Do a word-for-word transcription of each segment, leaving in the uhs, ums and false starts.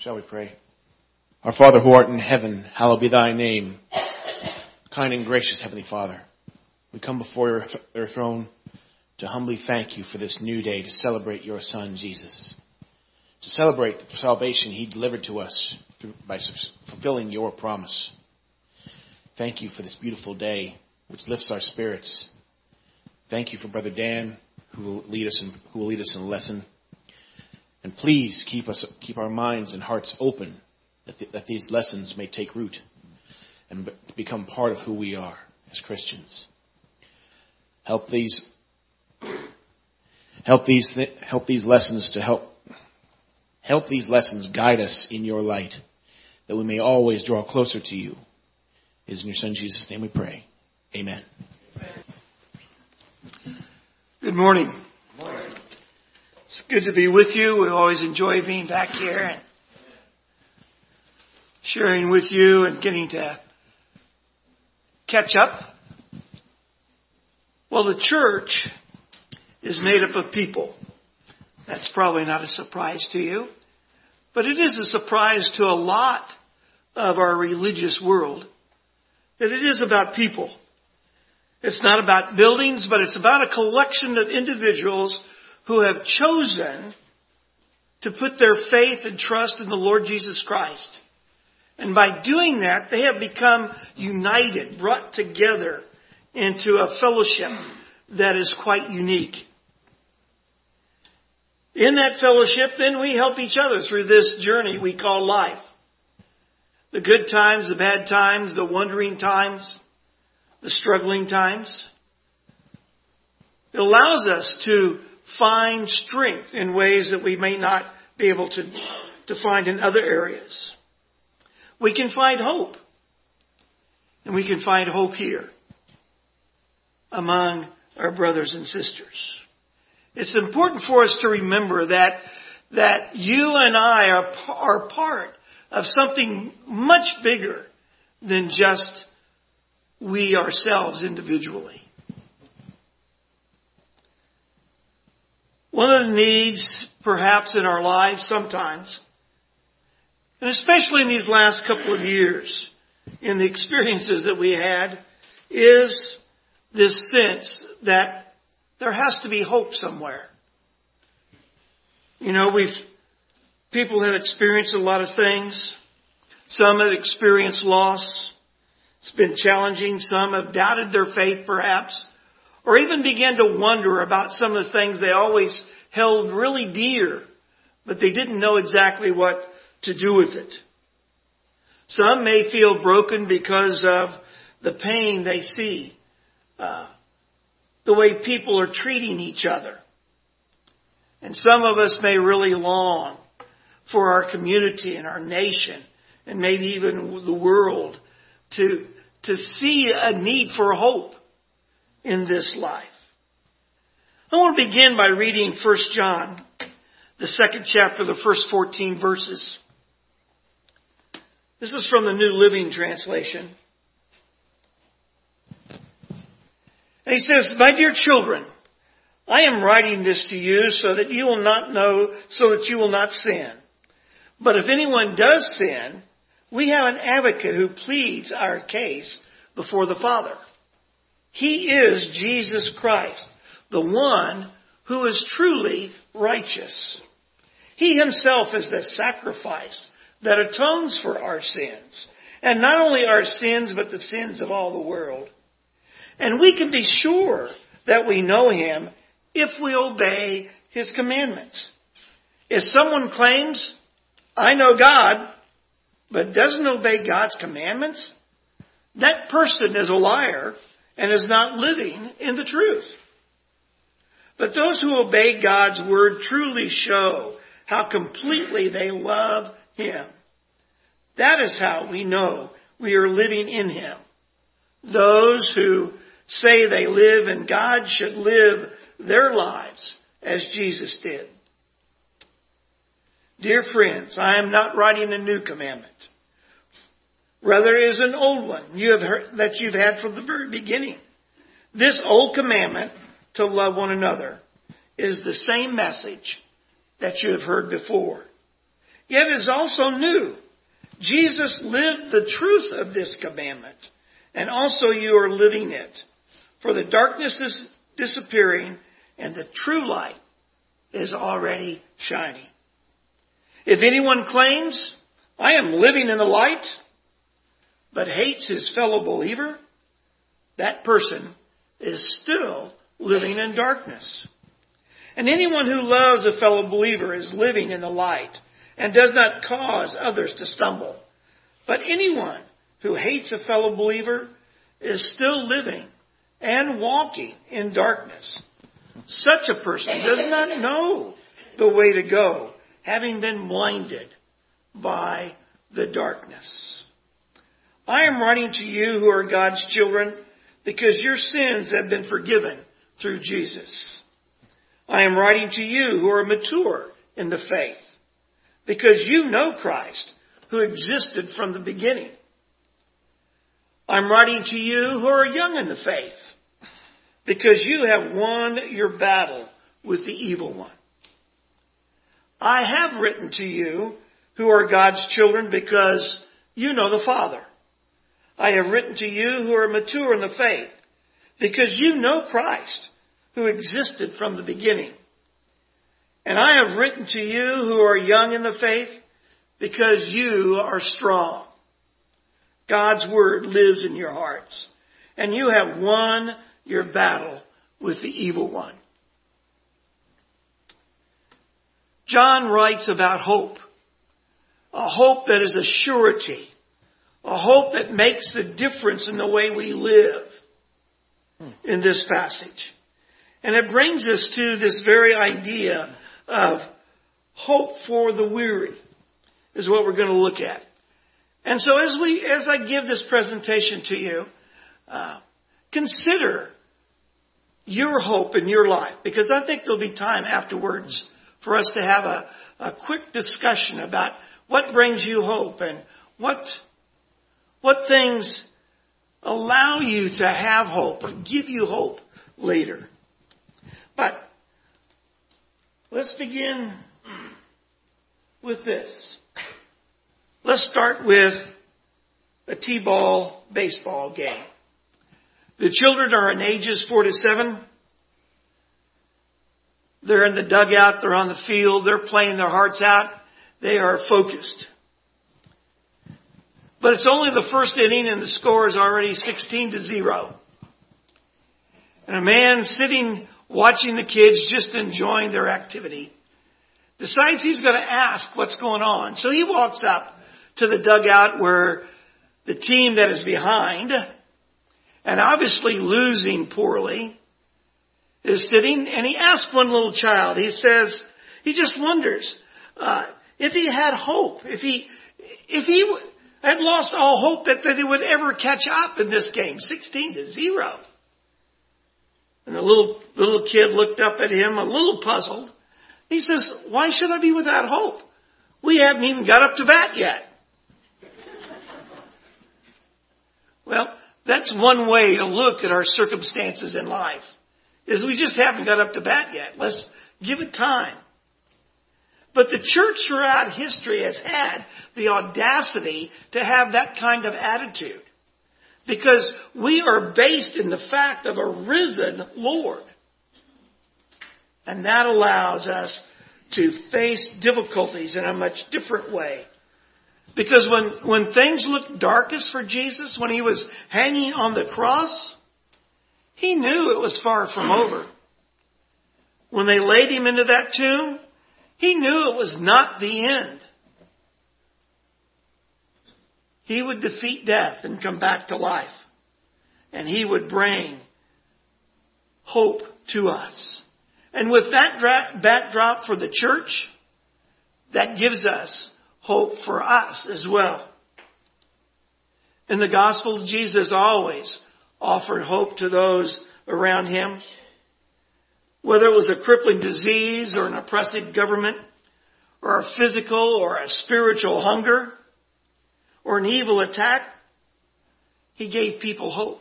Shall we pray? Our Father who art in heaven, hallowed be thy name. Kind and gracious Heavenly Father, we come before your, th- your throne to humbly thank you for this new day to celebrate your Son, Jesus. To celebrate the salvation he delivered to us through, by fulfilling your promise. Thank you for this beautiful day which lifts our spirits. Thank you for Brother Dan who will lead us in, who will lead us in a lesson. And please keep us keep our minds and hearts open that, the, that these lessons may take root and be, become part of who we are as Christians. Help these help these th- help these lessons to help help these lessons guide us in your light, that we may always draw closer to you. It is in your Son Jesus' name we pray. Amen. Good morning. It's good to be with you. We always enjoy being back here and sharing with you and getting to catch up. Well, the church is made up of people. That's probably not a surprise to you, but it is a surprise to a lot of our religious world that it is about people. It's not about buildings, but it's about a collection of individuals who have chosen to put their faith and trust in the Lord Jesus Christ. And by doing that, they have become united, brought together into a fellowship that is quite unique. In that fellowship, then we help each other through this journey we call life. The good times, the bad times, the wondering times, the struggling times. It allows us to find strength in ways that we may not be able to, to find in other areas. We can find hope. And we can find hope here among our brothers and sisters. It's important for us to remember that, that you and I are, are part of something much bigger than just we ourselves individually. One of the needs, perhaps, in our lives sometimes, and especially in these last couple of years, in the experiences that we had, is this sense that there has to be hope somewhere. You know, we've, people have experienced a lot of things. Some have experienced loss. It's been challenging. Some have doubted their faith, perhaps, or even began to wonder about some of the things they always held really dear, but they didn't know exactly what to do with it. Some may feel broken because of the pain they see, uh, the way people are treating each other. And some of us may really long for our community and our nation, and maybe even the world, to, to see a need for hope in this life. I want to begin by reading First John, the second chapter, the first fourteen verses. This is from the New Living Translation. And he says, "My dear children, I am writing this to you so that you will not know, so that you will not sin. But if anyone does sin, we have an advocate who pleads our case before the Father. He is Jesus Christ, the one who is truly righteous. He himself is the sacrifice that atones for our sins, and not only our sins, but the sins of all the world. And we can be sure that we know him if we obey his commandments. If someone claims, I know God, but doesn't obey God's commandments, that person is a liar and is not living in the truth. But those who obey God's word truly show how completely they love him. That is how we know we are living in him. Those who say they live in God should live their lives as Jesus did. Dear friends, I am not writing a new commandment. Rather, it is an old one you have heard, that you've had from the very beginning. This old commandment, to love one another, is the same message that you have heard before. yet it is also new. Jesus lived the truth of this commandment, and also you are living it. For the darkness is disappearing, and the true light is already shining. If anyone claims, I am living in the light, but hates his fellow believer, that person is still living in darkness. And anyone who loves a fellow believer is living in the light and does not cause others to stumble. But anyone who hates a fellow believer is still living and walking in darkness. Such a person does not know the way to go, having been blinded by the darkness. I am writing to you who are God's children because your sins have been forgiven through Jesus. I am writing to you who are mature in the faith because you know Christ who existed from the beginning. I'm writing to you who are young in the faith because you have won your battle with the evil one. I have written to you who are God's children because you know the Father. I have written to you who are mature in the faith because you know Christ who existed from the beginning. And I have written to you who are young in the faith because you are strong. God's word lives in your hearts, and you have won your battle with the evil one. John writes about hope, a hope that is a surety, a hope that makes the difference in the way we live in this passage. And it brings us to this very idea of hope for the weary is what we're going to look at. And so as we, as I give this presentation to you, uh, consider your hope in your life, because I think there'll be time afterwards for us to have a, a quick discussion about what brings you hope and what, what things allow you to have hope or give you hope later. But let's begin with this. Let's start with a T-ball baseball game. The children are in ages four to seven. They're in the dugout. They're on the field. They're playing their hearts out. They are focused. But it's only the first inning and the score is already sixteen to zero. And a man sitting watching the kids just enjoying their activity decides he's going to ask what's going on. So he walks up to the dugout where the team that is behind and obviously losing poorly is sitting, and he asks one little child, he says, he just wonders uh, if he had hope, if he if he had lost all hope that, that he would ever catch up in this game, sixteen to zero. And the little, the little kid looked up at him a little puzzled. He says, why should I be without hope? We haven't even got up to bat yet. Well, that's one way to look at our circumstances in life, is we just haven't got up to bat yet. Let's give it time. But the church throughout history has had the audacity to have that kind of attitude, because we are based in the fact of a risen Lord. And that allows us to face difficulties in a much different way. Because when, when things looked darkest for Jesus, when he was hanging on the cross, he knew it was far from over. When they laid him into that tomb, he knew it was not the end. He would defeat death and come back to life. And he would bring hope to us. And with that dra- backdrop for the church, that gives us hope for us as well. In the gospel, Jesus always offered hope to those around him. Whether it was a crippling disease or an oppressive government, or a physical or a spiritual hunger, or an evil attack, he gave people hope.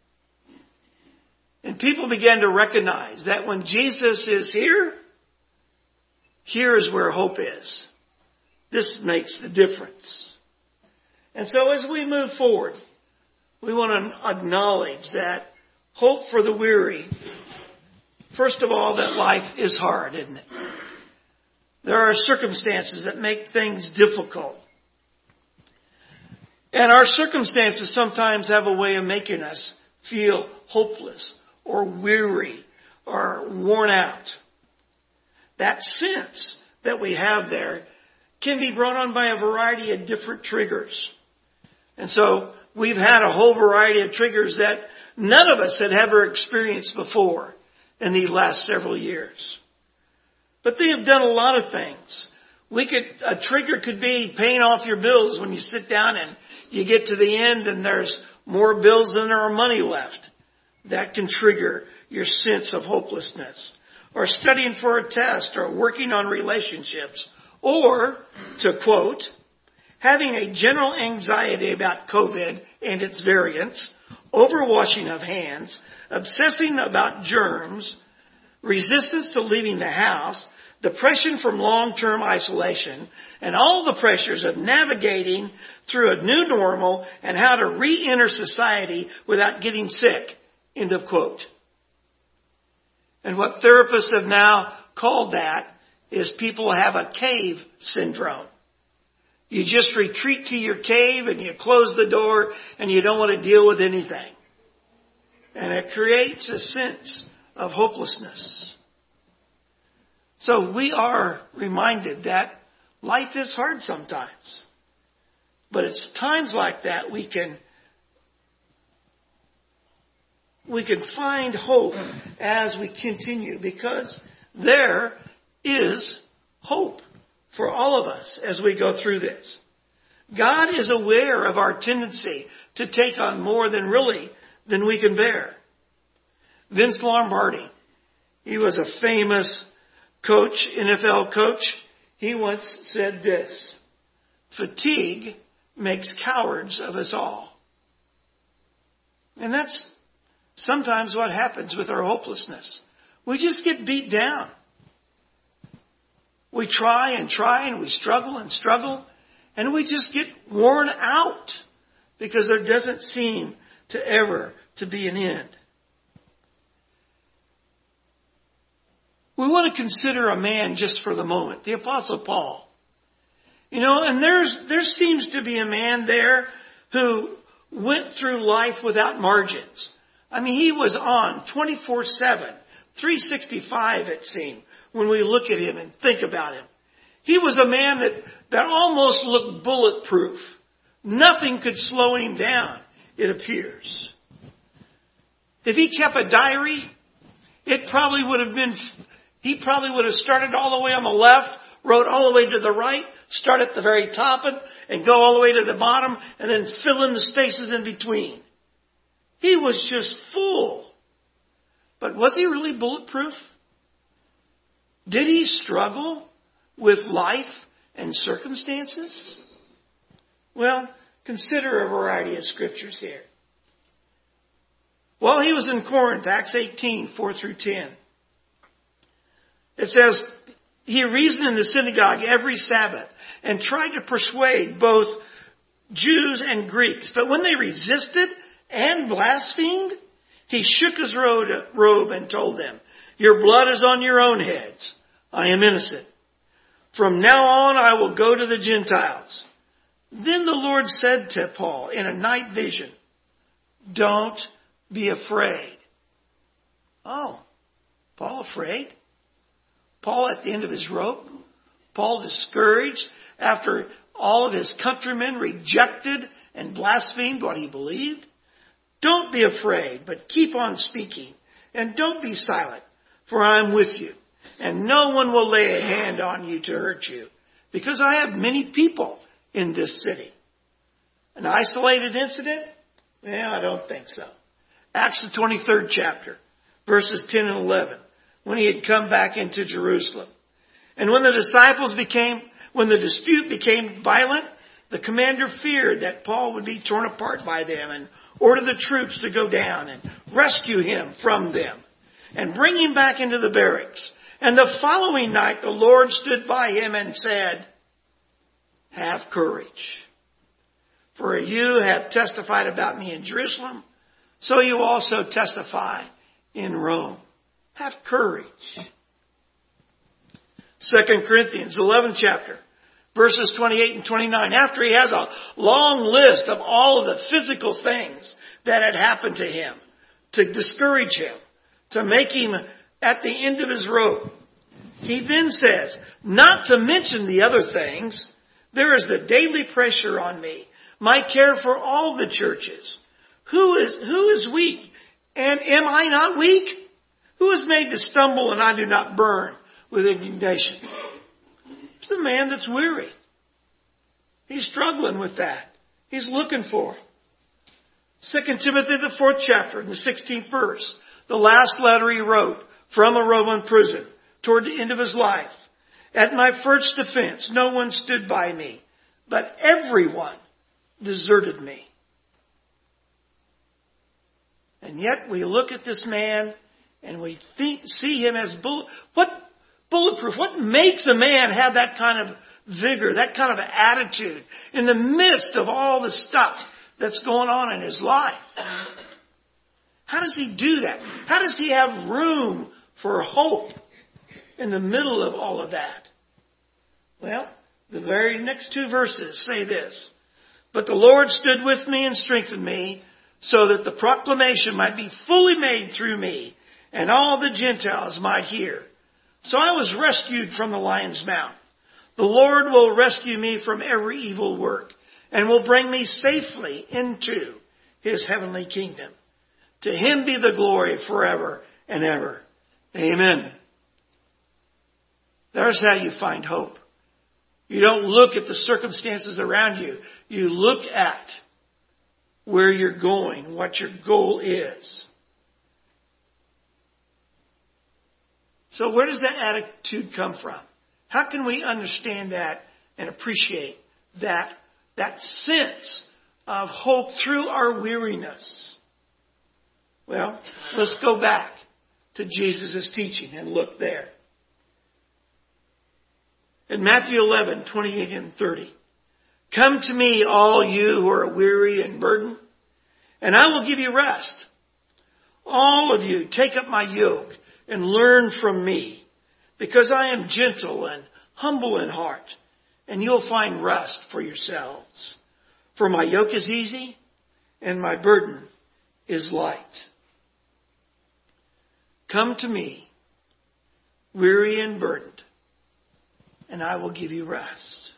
And people began to recognize that when Jesus is here, here is where hope is. This makes the difference. And so as we move forward, we want to acknowledge that hope for the weary. First of all, that life is hard, isn't it? There are circumstances that make things difficult. And our circumstances sometimes have a way of making us feel hopeless or weary or worn out. That sense that we have there can be brought on by a variety of different triggers. And so we've had a whole variety of triggers that none of us had ever experienced before in these last several years. But they have done a lot of things. We could, a trigger could be paying off your bills when you sit down and you get to the end and there's more bills than there are money left. That can trigger your sense of hopelessness. Or studying for a test, or working on relationships. Or, to quote, having a general anxiety about COVID and its variants, overwashing of hands, obsessing about germs, resistance to leaving the house, depression from long-term isolation, and all the pressures of navigating through a new normal and how to re-enter society without getting sick. End of quote. And what therapists have now called that is people have a cave syndrome. You just retreat to your cave and you close the door and you don't want to deal with anything. And it creates a sense of hopelessness. So we are reminded that life is hard sometimes. But it's times like that we can we can find hope as we continue, because there is hope for all of us as we go through this. God is aware of our tendency to take on more than really than we can bear. Vince Lombardi, he was a famous coach, N F L coach. He once said this: fatigue makes cowards of us all. And that's sometimes what happens with our hopelessness. We just get beat down. We try and try and we struggle and struggle, and we just get worn out because there doesn't seem to ever to be an end. We want to consider a man just for the moment, the Apostle Paul. You know, and there's there seems to be a man there who went through life without margins. I mean, he was on twenty-four seven, three sixty-five it seemed, when we look at him and think about him. He was a man that, that almost looked bulletproof. Nothing could slow him down, it appears. If he kept a diary, it probably would have been, he probably would have started all the way on the left, wrote all the way to the right, start at the very top and, and go all the way to the bottom, and then fill in the spaces in between. He was just full. But was he really bulletproof? Did he struggle with life and circumstances? Well, consider a variety of scriptures here. While he was in Corinth, Acts eighteen, four through ten, it says, he reasoned in the synagogue every Sabbath and tried to persuade both Jews and Greeks. But when they resisted and blasphemed, he shook his robe and told them, your blood is on your own heads. I am innocent. From now on, I will go to the Gentiles. Then the Lord said to Paul in a night vision, don't be afraid. Oh, Paul afraid? Paul at the end of his rope? Paul discouraged after all of his countrymen rejected and blasphemed what he believed? Don't be afraid, but keep on speaking, and don't be silent, for I am with you, and no one will lay a hand on you to hurt you, because I have many people in this city. An isolated incident? Well, I don't think so. Acts the twenty-third chapter, verses ten and eleven, when he had come back into Jerusalem. And when the disciples became, when the dispute became violent, the commander feared that Paul would be torn apart by them and ordered the troops to go down and rescue him from them and bring him back into the barracks. And the following night, the Lord stood by him and said, have courage. For you have testified about me in Jerusalem, so you also testify in Rome. Have courage. Second Corinthians, eleventh chapter, verses twenty-eight and twenty-nine. After he has a long list of all of the physical things that had happened to him, to discourage him, to make him at the end of his rope, he then says, not to mention the other things, there is the daily pressure on me, my care for all the churches. Who is, who is weak? And am I not weak? Who is made to stumble and I do not burn with indignation? It's the man that's weary. He's struggling with that. He's looking for it. Second Timothy, the fourth chapter, in the sixteenth verse, the last letter he wrote from a Roman prison toward the end of his life. At my first defense, no one stood by me, but everyone deserted me. And yet we look at this man and we think, see him as bull, what bulletproof. What makes a man have that kind of vigor, that kind of attitude in the midst of all the stuff that's going on in his life? How does he do that? How does he have room for hope in the middle of all of that? Well, the very next two verses say this. But the Lord stood with me and strengthened me, so that the proclamation might be fully made through me, and all the Gentiles might hear. So I was rescued from the lion's mouth. The Lord will rescue me from every evil work, and will bring me safely into his heavenly kingdom. To him be the glory forever and ever. Amen. There's how you find hope. You don't look at the circumstances around you. You look at where you're going, what your goal is. So where does that attitude come from? How can we understand that and appreciate that, that sense of hope through our weariness? Well, let's go back to Jesus' teaching and look there. In Matthew eleven, twenty-eight and thirty. Come to me, all you who are weary and burdened, and I will give you rest. All of you, take up my yoke and learn from me, because I am gentle and humble in heart, and you'll find rest for yourselves. For my yoke is easy and my burden is light. Come to me, weary and burdened, and I will give you rest.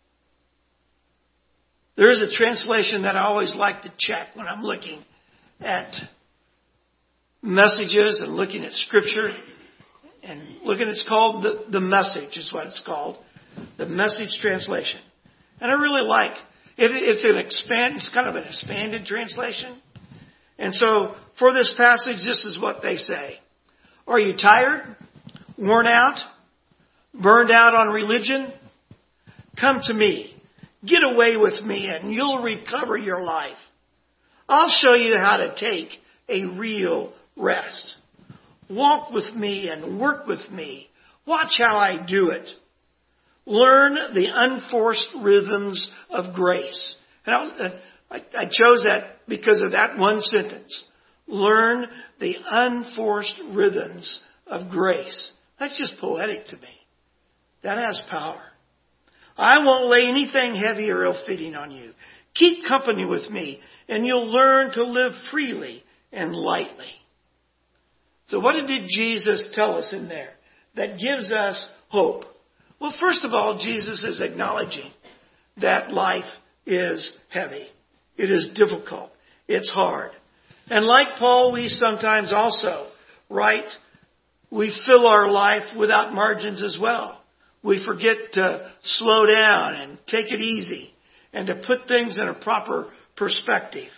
There is a translation that I always like to check when I'm looking at messages and looking at scripture. And looking, it's called the, the Message is what it's called. The Message translation. And I really like it. It's an expand, it's kind of an expanded translation. And so for this passage, this is what they say. Are you tired? Worn out? Burned out on religion? Come to me. Get away with me and you'll recover your life. I'll show you how to take a real rest. Walk with me and work with me. Watch how I do it. Learn the unforced rhythms of grace. And I, I chose that because of that one sentence. Learn the unforced rhythms of grace. That's just poetic to me. That has power. I won't lay anything heavy or ill-fitting on you. Keep company with me, and you'll learn to live freely and lightly. So what did Jesus tell us in there that gives us hope? Well, first of all, Jesus is acknowledging that life is heavy. It is difficult. It's hard. And like Paul, we sometimes also, right, we fill our life without margins as well. We forget to slow down and take it easy and to put things in a proper perspective.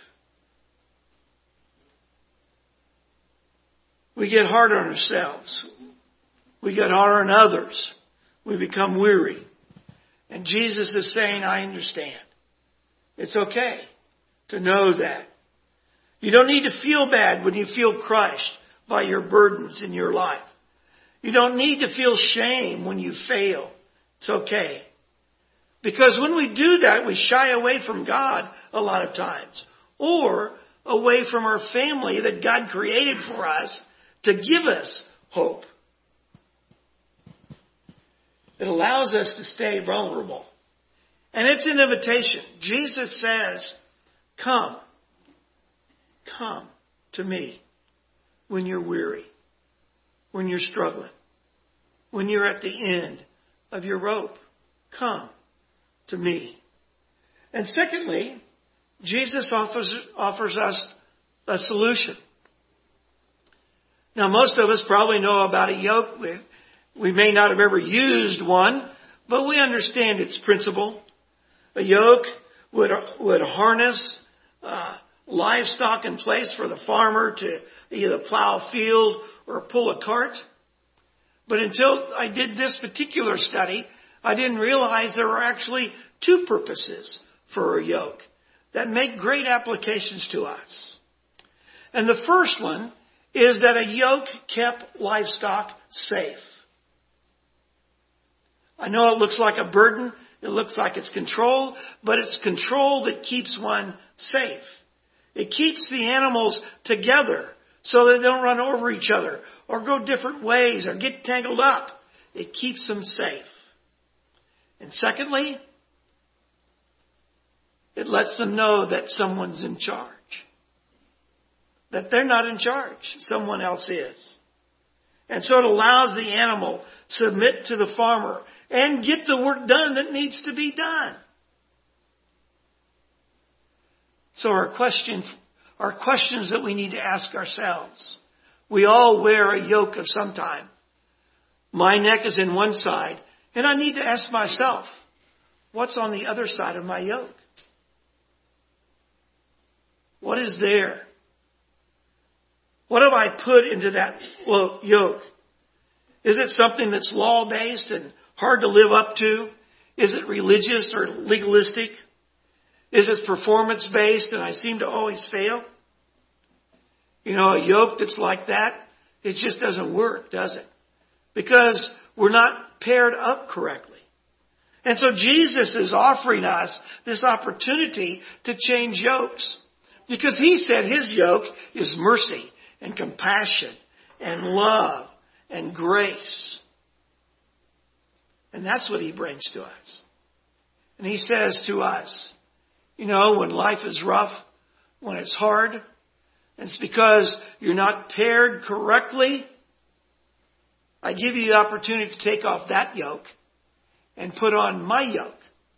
We get hard on ourselves. We get hard on others. We become weary. And Jesus is saying, I understand. It's okay to know that. You don't need to feel bad when you feel crushed by your burdens in your life. You don't need to feel shame when you fail. It's okay. Because when we do that, we shy away from God a lot of times. Or away from our family that God created for us to give us hope. It allows us to stay vulnerable. And it's an invitation. Jesus says, come. Come to me when you're weary, when you're struggling, when you're at the end of your rope. Come to me. And secondly, Jesus offers, offers us a solution. Now, most of us probably know about a yoke. We, we may not have ever used one, but we understand its principle. A yoke would, would harness uh, livestock in place for the farmer to either plow a field or pull a cart. But until I did this particular study, I didn't realize there were actually two purposes for a yoke that make great applications to us. And the first one is that a yoke kept livestock safe. I know it looks like a burden, it looks like it's control, but it's control that keeps one safe. It keeps the animals together so they don't run over each other or go different ways or get tangled up. It keeps them safe. And secondly, it lets them know that someone's in charge. That they're not in charge. Someone else is. And so it allows the animal to submit to the farmer and get the work done that needs to be done. So our question, our questions that we need to ask ourselves. We all wear a yoke of some time. My neck is in one side, and I need to ask myself, what's on the other side of my yoke? What is there? What have I put into that yoke? Is it something that's law-based and hard to live up to? Is it religious or legalistic? Is it performance-based and I seem to always fail? You know, a yoke that's like that, it just doesn't work, does it? Because we're not paired up correctly. And so Jesus is offering us this opportunity to change yokes. Because he said his yoke is mercy and compassion and love and grace. And that's what he brings to us. And he says to us, you know, when life is rough, when it's hard, and it's because you're not paired correctly, I give you the opportunity to take off that yoke and put on my yoke.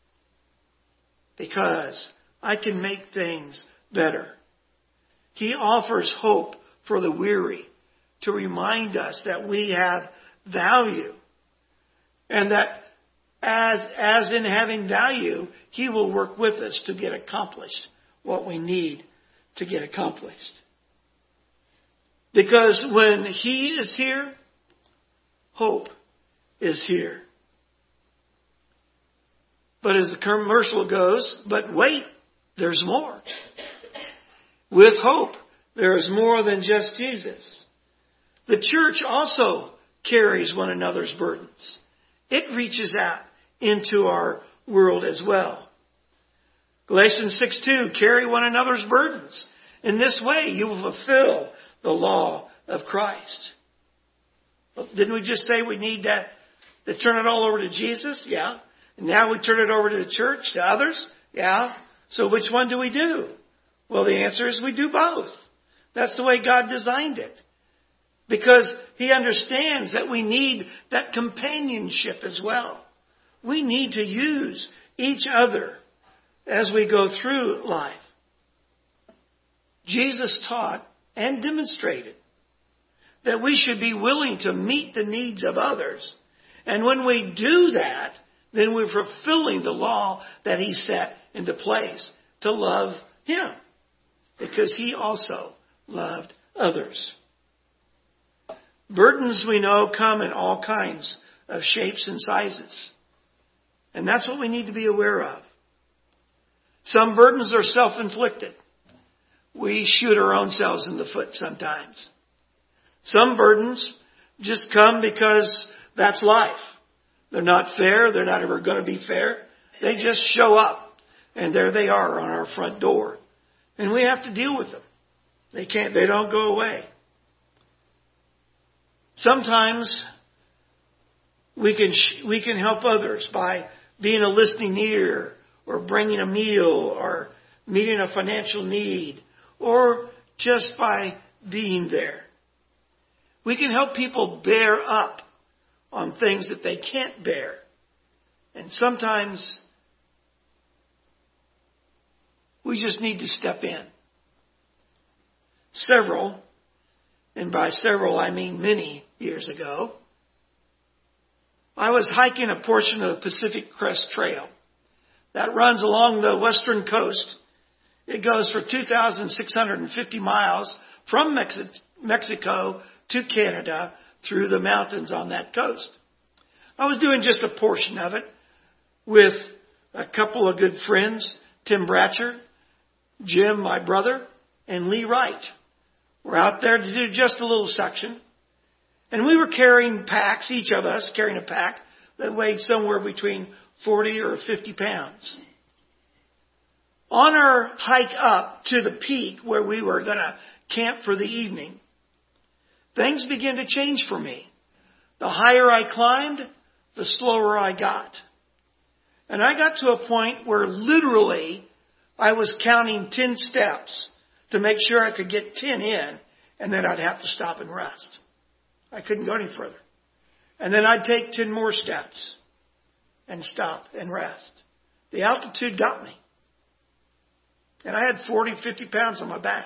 Because I can make things better. He offers hope for the weary to remind us that we have value. And that as, as in having value, he will work with us to get accomplished what we need to get accomplished. Because when he is here, hope is here. But as the commercial goes, but wait, there's more. With hope, there is more than just Jesus. The church also carries one another's burdens. It reaches out into our world as well. Galatians six two, carry one another's burdens. In this way, you will fulfill the law of Christ. Well, didn't we just say we need to, to turn it all over to Jesus? Yeah. And now we turn it over to the church, to others? Yeah. So which one do we do? Well, the answer is we do both. That's the way God designed it. Because he understands that we need that companionship as well. We need to use each other as we go through life. Jesus taught and demonstrated that we should be willing to meet the needs of others. And when we do that, then we're fulfilling the law that he set into place to love him. Because he also loved others. Burdens, we know, come in all kinds of shapes and sizes. And that's what we need to be aware of. Some burdens are self-inflicted. We shoot our own selves in the foot sometimes. Some burdens just come because that's life. They're not fair. They're not ever going to be fair. They just show up, and there they are on our front door. And we have to deal with them. They can't, they don't go away. Sometimes we can, we can help others by being a listening ear, or bringing a meal, or meeting a financial need, or just by being there. We can help people bear up on things that they can't bear. And sometimes we just need to step in. Several, and by several I mean many years ago, I was hiking a portion of the Pacific Crest Trail that runs along the western coast. It goes for two thousand six hundred fifty miles from Mexi- Mexico to Canada through the mountains on that coast. I was doing just a portion of it with a couple of good friends, Tim Bratcher, Jim, my brother, and Lee Wright. We're out there to do just a little section. And we were carrying packs, each of us carrying a pack that weighed somewhere between forty or fifty pounds. On our hike up to the peak where we were going to camp for the evening, things began to change for me. The higher I climbed, the slower I got. And I got to a point where literally I was counting ten steps to make sure I could get ten in, and then I'd have to stop and rest. I couldn't go any further. And then I'd take ten more steps and stop and rest. The altitude got me. And I had forty, fifty pounds on my back.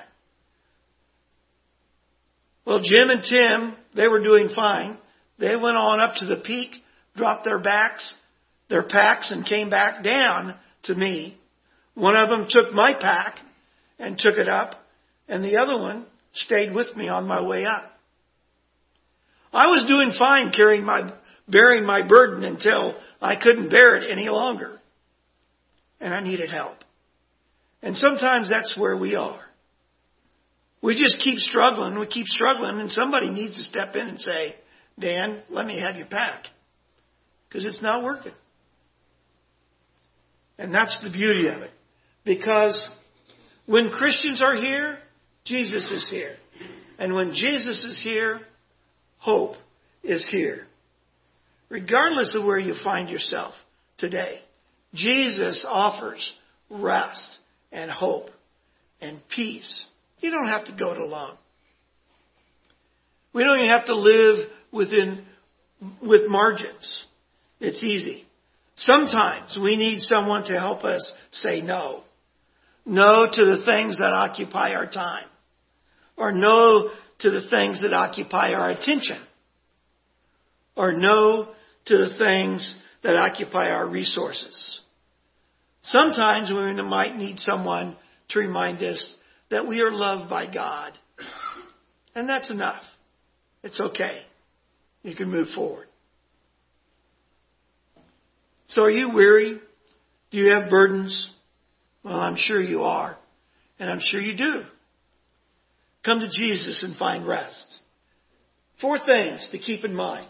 Well, Jim and Tim, they were doing fine. They went on up to the peak, dropped their backs, their packs, and came back down to me. One of them took my pack and took it up, and the other one stayed with me on my way up. I was doing fine carrying my, bearing my burden until I couldn't bear it any longer. And I needed help. And sometimes that's where we are. We just keep struggling, we keep struggling, and somebody needs to step in and say, Dan, let me have your pack. Because it's not working. And that's the beauty of it. Because when Christians are here, Jesus is here. And when Jesus is here, hope is here. Regardless of where you find yourself today, Jesus offers rest and hope and peace. You don't have to go it alone. We don't even have to live within with margins. It's easy. Sometimes we need someone to help us say no. No to the things that occupy our time. Or no to the things that occupy our attention. Or no to the things that occupy our resources. Sometimes we might need someone to remind us that we are loved by God. And that's enough. It's okay. You can move forward. So are you weary? Do you have burdens? Well, I'm sure you are. And I'm sure you do. Come to Jesus and find rest. Four things to keep in mind.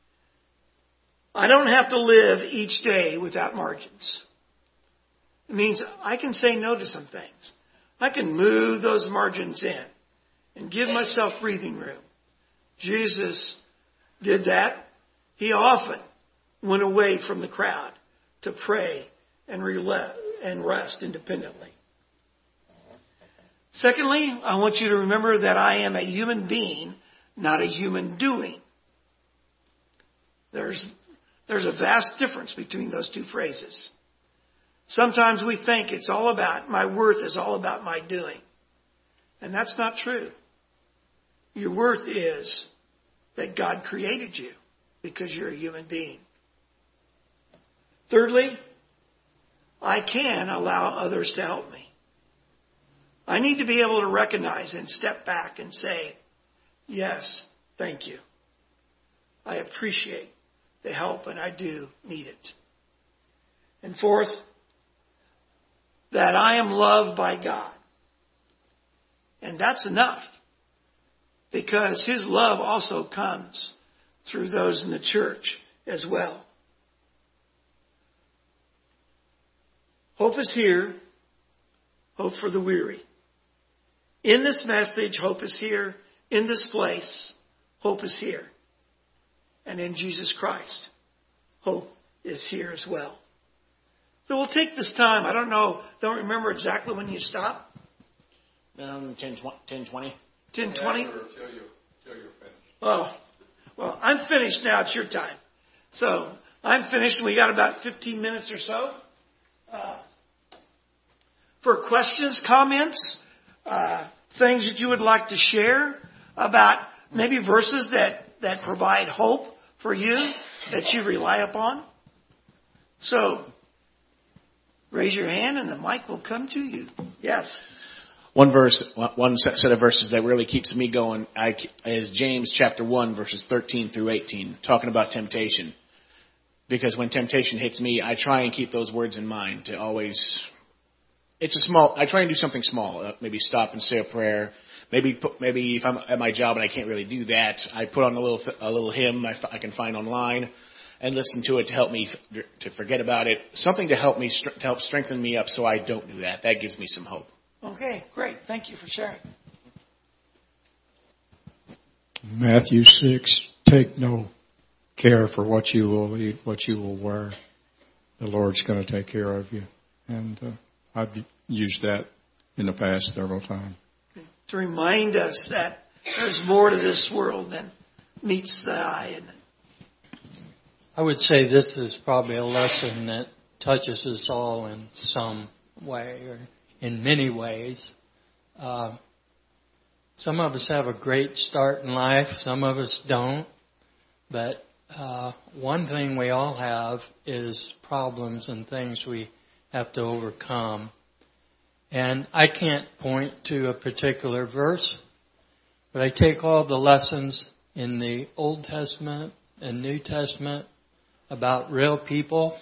I don't have to live each day without margins. It means I can say no to some things. I can move those margins in and give myself breathing room. Jesus did that. He often went away from the crowd to pray and rest independently. Secondly, I want you to remember that I am a human being, not a human doing. There's, there's a vast difference between those two phrases. Sometimes we think it's all about, my worth is all about my doing. And that's not true. Your worth is that God created you because you're a human being. Thirdly, I can allow others to help me. I need to be able to recognize and step back and say, yes, thank you. I appreciate the help and I do need it. And fourth, that I am loved by God. And that's enough. Because His love also comes through those in the church as well. Hope is here. Hope for the weary. In this message, hope is here. In this place, hope is here. And in Jesus Christ, hope is here as well. So we'll take this time. I don't know, don't remember exactly when you stop. Um, ten twenty. ten twenty? Till you, till you're finished. Oh, well, I'm finished now. It's your time. So I'm finished. We got about fifteen minutes or so. Uh, for questions, comments, uh, things that you would like to share about maybe verses that, that provide hope for you, that you rely upon. So raise your hand and the mic will come to you. Yes. One verse, one set of verses that really keeps me going is James chapter one, verses thirteen through eighteen, talking about temptation. Because when temptation hits me, I try and keep those words in mind to always, it's a small, I try and do something small. Uh, maybe stop and say a prayer. Maybe put, maybe if I'm at my job and I can't really do that, I put on a little a little hymn I, I can find online and listen to it to help me f- to forget about it. Something to help me to help strengthen me up so I don't do that. That gives me some hope. Okay, great. Thank you for sharing. Matthew six, take no care for what you will eat, what you will wear. The Lord's going to take care of you. And uh, I've used that in the past several times. To remind us that there's more to this world than meets the eye. And I would say this is probably a lesson that touches us all in some way or in many ways. Uh, some of us have a great start in life. Some of us don't. But uh, one thing we all have is problems and things we have to overcome. And I can't point to a particular verse, but I take all the lessons in the Old Testament and New Testament about real people.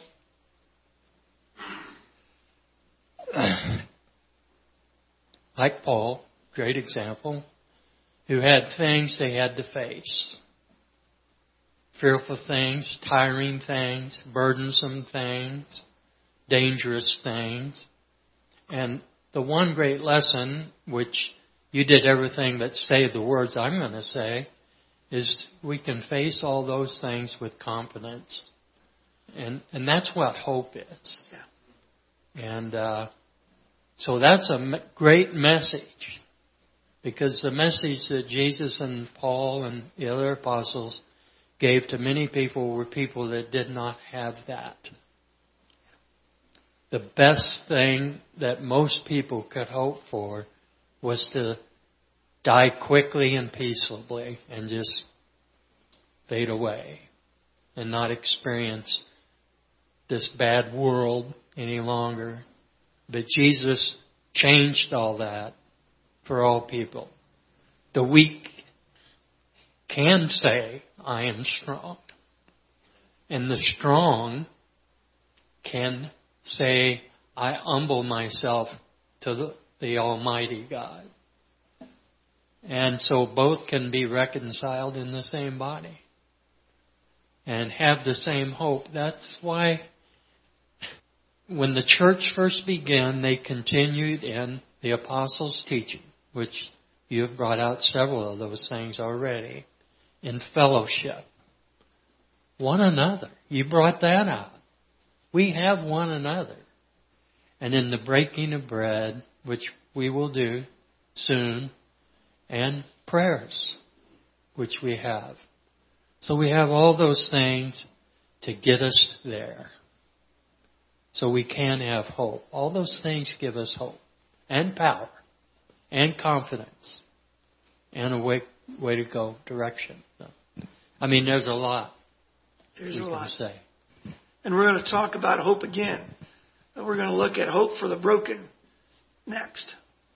Like Paul, great example, who had things they had to face. Fearful things, tiring things, burdensome things, dangerous things. And the one great lesson, which you did everything but say the words I'm going to say, is we can face all those things with confidence. And and that's what hope is. Yeah. And uh, so that's a great message. Because the message that Jesus and Paul and the other apostles gave to many people were people that did not have that. The best thing that most people could hope for was to die quickly and peaceably and just fade away and not experience this bad world any longer. But Jesus changed all that for all people. The weak can say, I am strong. And the strong can say, I humble myself to the, the Almighty God. And so both can be reconciled in the same body and have the same hope. That's why when the church first began, they continued in the apostles' teaching, which you have brought out several of those things already, in fellowship. One another. You brought that out. We have one another. And in the breaking of bread, which we will do soon, and prayers, which we have. So we have all those things to get us there. So we can have hope. All those things give us hope and power and confidence and a way, way to go direction. I mean, there's a lot. There's we a can lot. say. And we're going to talk about hope again. And we're going to look at hope for the broken next.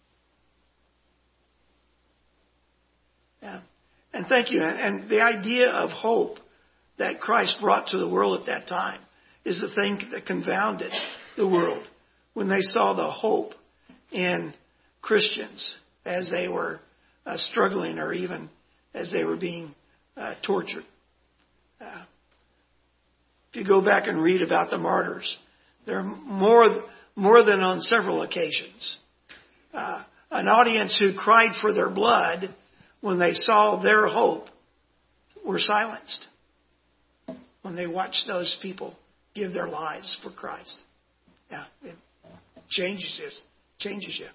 Yeah. And thank you. And the idea of hope that Christ brought to the world at that time is the thing that confounded the world when they saw the hope in Christians as they were uh, struggling or even as they were being uh, tortured. Uh, if you go back and read about the martyrs, They're more, more than on several occasions. Uh, an audience who cried for their blood when they saw their hope were silenced when they watched those people give their lives for Christ. Yeah, it changes you. Changes you.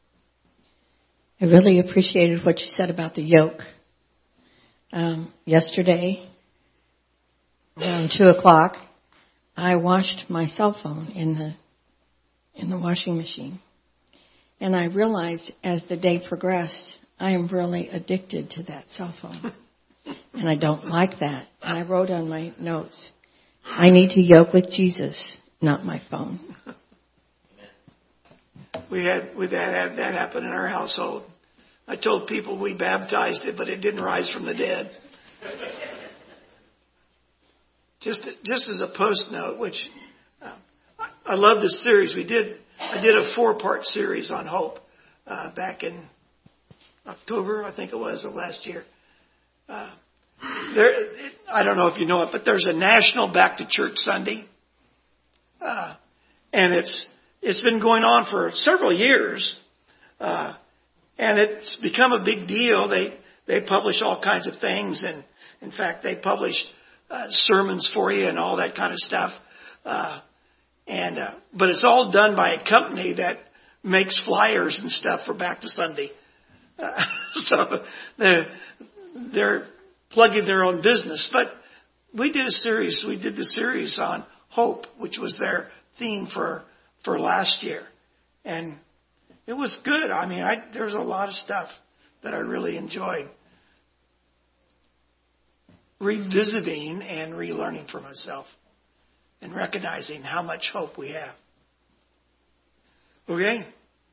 I really appreciated what you said about the yoke. Um, yesterday, around two o'clock, I washed my cell phone in the in the washing machine, and I realized as the day progressed, I am really addicted to that cell phone, and I don't like that. And I wrote on my notes, I need to yoke with Jesus, not my phone. We had we had, had that happen in our household. I told people we baptized it, but it didn't rise from the dead. Just just as a post note, which uh, I, I love this series. We did I did a four part series on hope uh, back in October, I think it was, of last year. Uh, there, it, I don't know if you know it, but there's a National Back to Church Sunday, uh, and it's it's been going on for several years, uh, and it's become a big deal. They they publish all kinds of things, and in fact, they publish uh, sermons for you and all that kind of stuff. Uh, and uh, but it's all done by a company that makes flyers and stuff for Back to Sunday. Uh, so they're they're plugging their own business. But we did a series. We did the series on hope, which was their theme for for last year, and it was good. I mean, I, there was a lot of stuff that I really enjoyed revisiting and relearning for myself, and recognizing how much hope we have. Okay.